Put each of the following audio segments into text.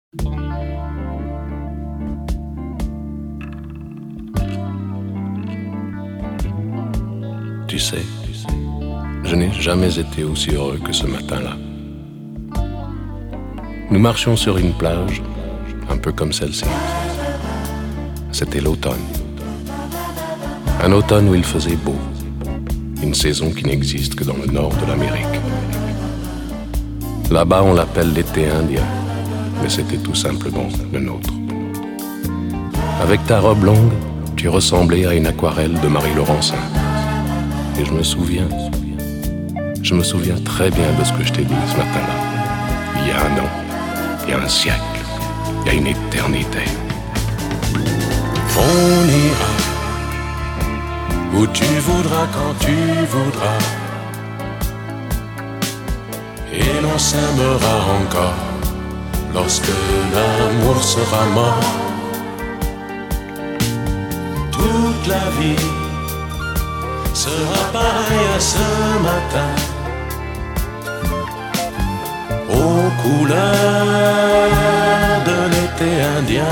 Tu sais, je n'ai jamais été aussi heureux que ce matin-là. Nous marchions sur une plage, un peu comme celle-ci. C'était l'automne. Un automne où il faisait beau. Une saison qui n'existe que dans le nord de l'Amérique. Là-bas, on l'appelle l'été indien, mais c'était tout simplement le nôtre. Avec ta robe longue, tu ressemblais à une aquarelle de Marie Laurencin. Et je me souviens très bien de ce que je t'ai dit ce matin-là. Il y a un an, il y a un siècle, il y a une éternité. On ira où tu voudras, quand tu voudras, et l'on s'aimera encore lorsque l'amour sera mort. Toute la vie sera pareille à ce matin, aux couleurs de l'été indien.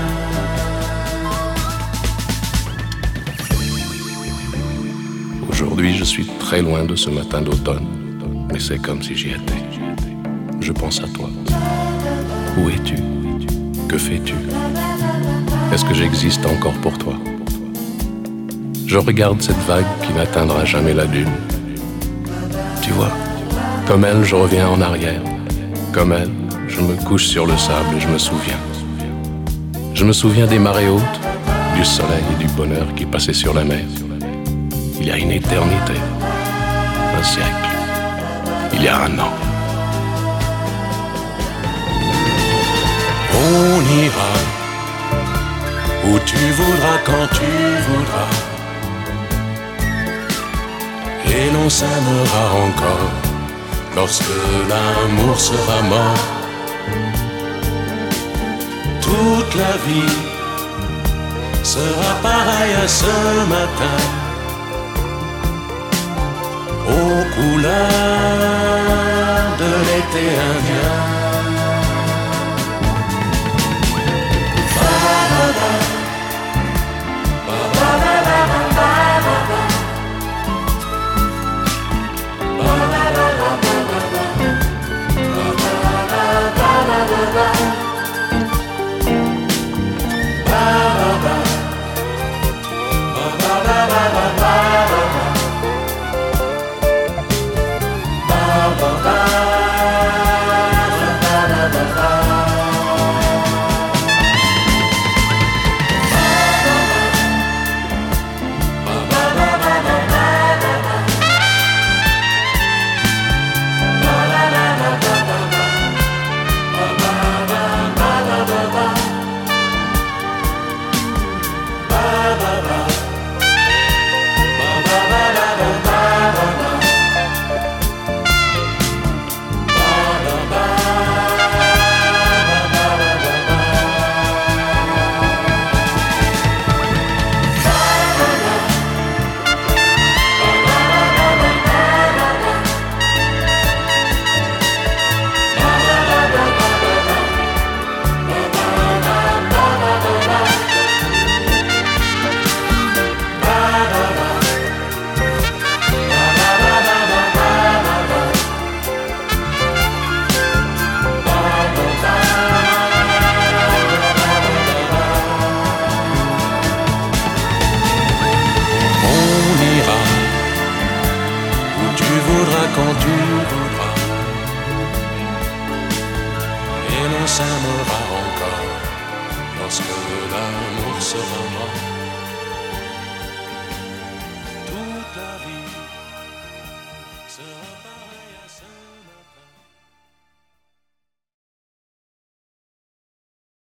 Aujourd'hui, je suis très loin de ce matin d'automne, mais c'est comme si j'y étais. Je pense à toi. Où es-tu? Que fais-tu? Est-ce que j'existe encore pour toi? Je regarde cette vague qui n'atteindra jamais la dune. Tu vois, comme elle, je reviens en arrière. Comme elle, je me couche sur le sable et je me souviens. Je me souviens des marées hautes, du soleil et du bonheur qui passaient sur la mer. Il y a une éternité, un siècle, il y a un an. On ira où tu voudras, quand tu voudras, et l'on s'aimera encore lorsque l'amour sera mort. Toute la vie sera pareille à ce matin, aux couleurs de l'été indien.